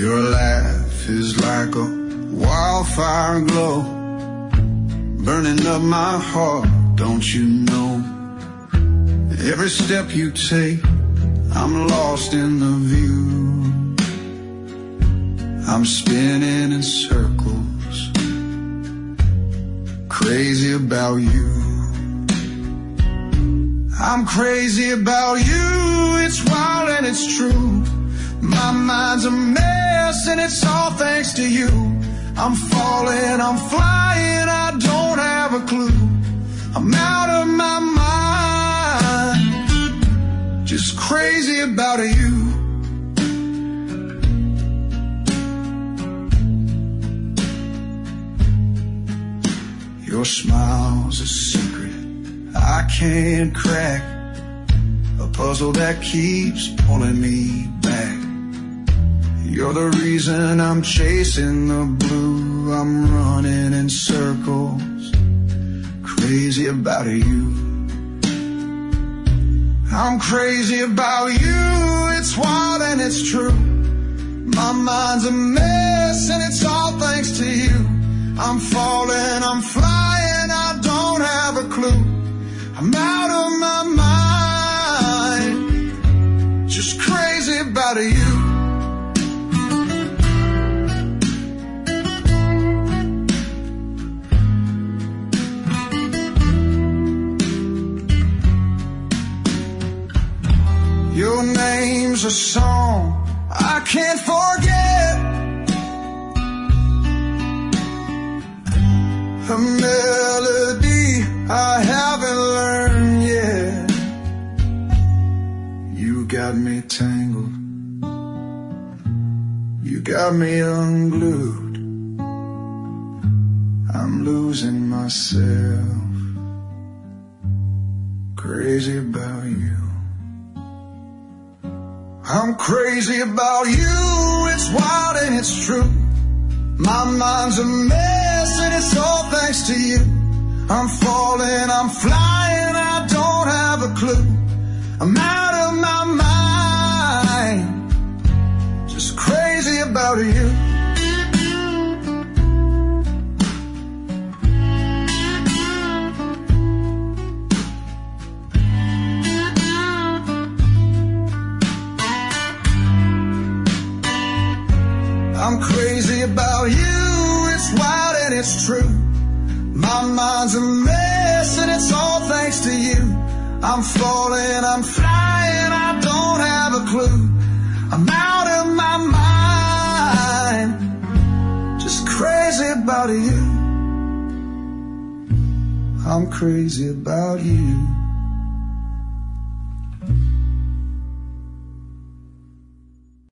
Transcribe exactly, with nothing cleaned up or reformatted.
Your laugh is like a wildfire glow, burning up my heart, don't you know? Every step you take, I'm lost in the view. I'm spinning in circles, crazy about you. I'm crazy about you, it's wild and it's true. My mind's a mess and it's all thanks to you. I'm falling, I'm flying, I don't have a clue. I'm out of my mind, just crazy about you. Your smile's a secret I can't crack, a puzzle that keeps pulling me back. You're the reason I'm chasing the blue. I'm running in circles, crazy about you. I'm crazy about you, it's wild and it's true. My mind's a mess and it's all thanks to you. I'm falling, I'm flying, I don't have a clue. I'm out of my mind, just crazy about you. Your name's a song I can't forget, a melody I haven't learned yet. You got me tangled, you got me unglued. I'm losing myself, crazy about you. I'm crazy about you, it's wild and it's true. My mind's a mess and it's all thanks to you. I'm falling, I'm flying, I don't have a clue. I'm out of my mind, just crazy about you. I'm crazy about you, it's wild and it's true. My mind's a mess and it's all thanks to you. I'm falling, I'm flying, I don't have a clue. I'm out of my mind, just crazy about you. I'm crazy about you.